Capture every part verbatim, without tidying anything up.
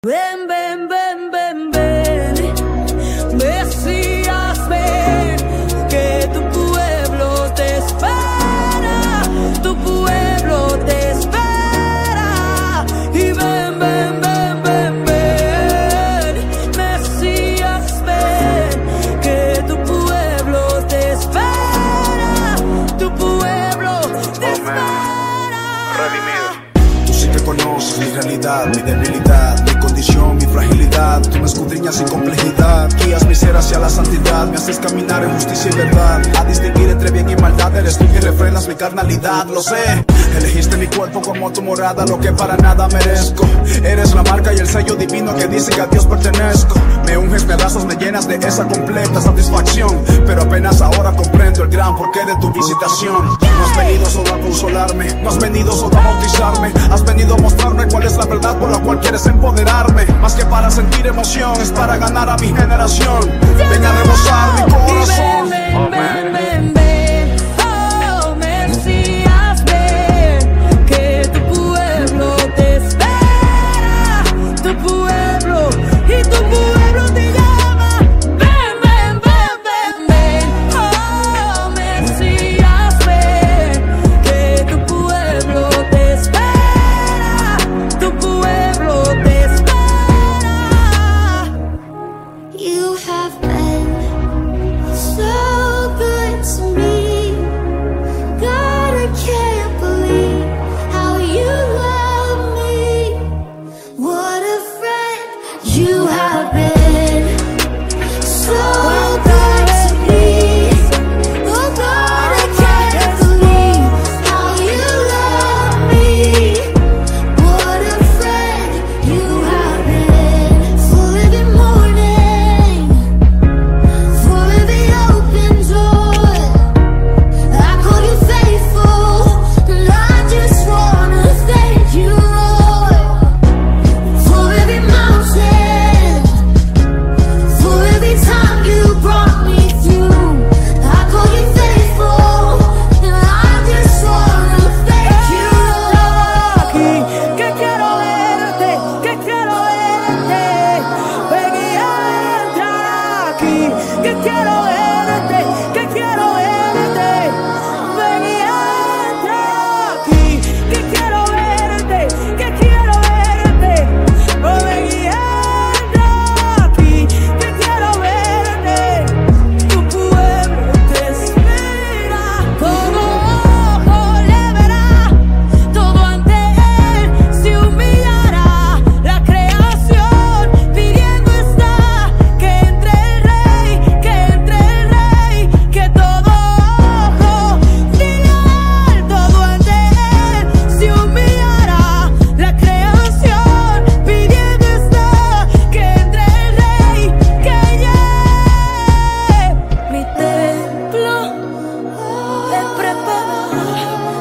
Ven, ven, ven, ven, ven, Mesías, ven, que tu pueblo te espera, tu pueblo te espera. Y ven, ven, ven, ven, ven, Mesías, ven, que tu pueblo te espera, tu pueblo te espera. Redimido. Tú sí que conoces mi realidad, mi debilidad, mi condición, mi fragilidad. Tú me escudriñas sin complejidad, guías mi ser hacia la santidad, me haces caminar en justicia y verdad, a distinguir entre bien y maldad. Eres tú quien refrenas mi carnalidad, lo sé. Elegiste mi cuerpo como tu morada, lo que para nada merezco. Eres la marca y el sello divino que dice que a Dios pertenezco. Me unges, me abrazas, me llenas de esa completa satisfacción, pero apenas ahora comprendo el gran porqué de tu visitación. No has venido solo a consolarme, no has venido solo a bautizarme, has venido a mostrarme cuál es la verdad por la cual quieres empoderarme. Más que para sentir emoción, es para ganar a mi generación. Ven a rebosar mi corazón. Ven, ven, ven, ven, oh Mesías, ven, que tu pueblo te espera, tu pueblo y tu pueblo te llama. Ven, ven, ven, ven, ven, oh Mesías, ven, que tu pueblo te espera, tu pueblo te espera. You have been so good to me. God, I can't believe how you love me. What a friend you have been. So good to me. Oh God, I can't believe how you love me. What a friend you have been. For every morning, for every open door, I call you faithful, and I just wanna thank you, Lord. For every mountain, for every time you brought me through, I call you faithful, and I just wanna thank you, Lord. Que quiero verte, que quiero verte, ven y entra aquí. Que quiero verte, que quiero verte, ven y entra aquí. Que quiero verte, que quiero verte, oh ven y entra aquí. Que quiero verte, tu pueblo te espera. Todo ojo le verá, todo ante él se humillará. La creación pidiendo está que entre el rey, que entre el rey, que todo ojo diga él. Todo ante él se humillará. La creación pidiendo está que entre el rey, que llegue. Mi templo he preparado,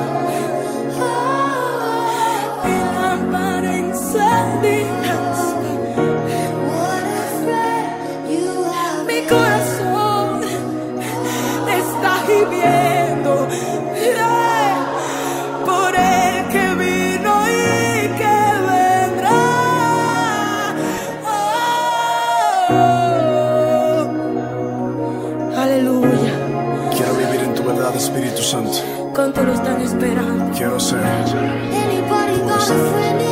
mi lámpara encendida, What a friend you have mi been. corazón está gimiendo, yeah, por el que vino y que vendrá. Oh, aleluya. Quiero vivir en tu verdad, Espíritu Santo. ¿Cuánto lo están esperando? Quiero ser Anybody got a friend